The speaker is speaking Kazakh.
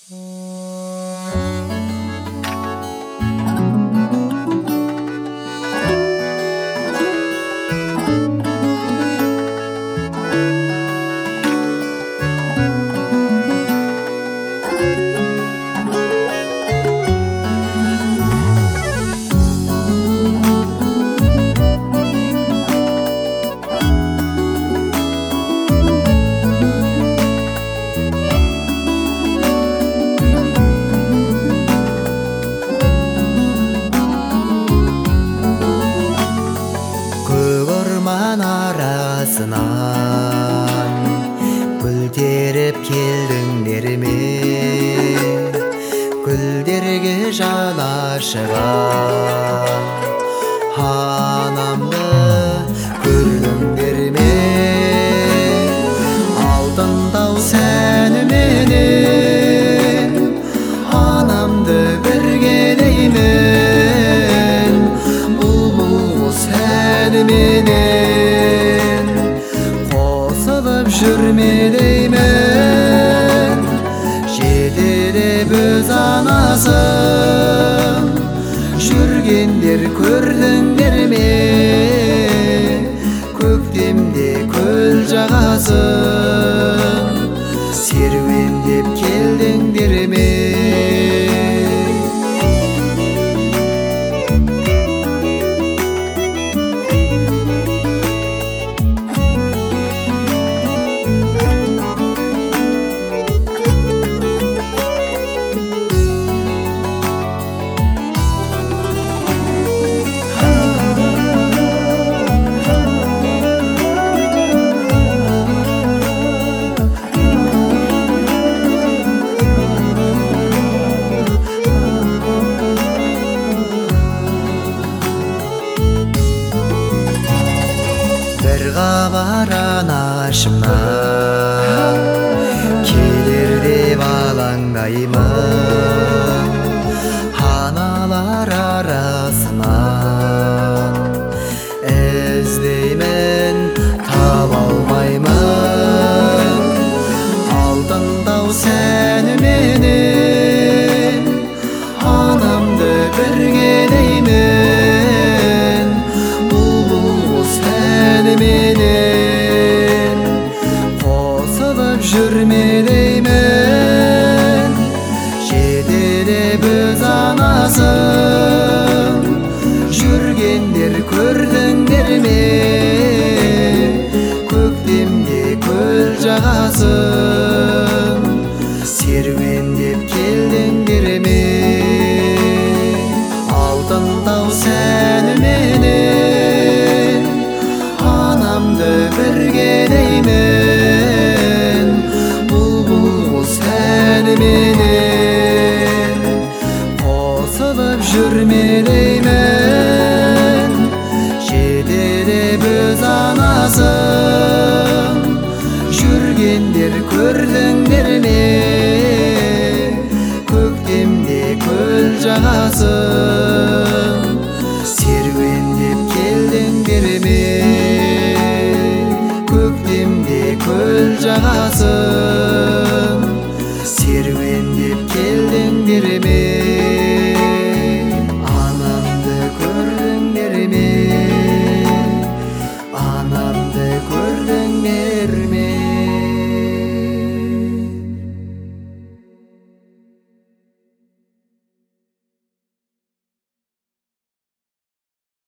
арасынан гүл теріп келдіңдер ме, гүлдерге жан ашыған анамды көрдіңдер ме? Алтындау сәніменен анамды біргелеймін, бұлбұл сәніменен қосылып жүрмелеймін. Жетелеп өз анасын жүргендер көрдіңдер ме? Көктемде көл жағасын серуендеп келдіңдер ме? Bir qabar anашымнан келер деп алаңдаймын, аналар арасынан іздеймін, таба алмаймын. Алтындау сәніменен анамды біргелеймін, бұлбұл сәніменен қосылып жүрмелеймін. Жетелеп өз анасын жүргендер көрдіңдер ме? Көктемде көл жағасын серуендеп келдіңдер ме? Алтындау сәніменен анамды біргелеймін, бұлбұл сәніменен қосылып жүрмелеймін. Жетелеп өз анасын жүргендер көрдіңдер ме? Көктемде көл жағасын серуендеп келдіңдер ме? Көктемде көл жағасын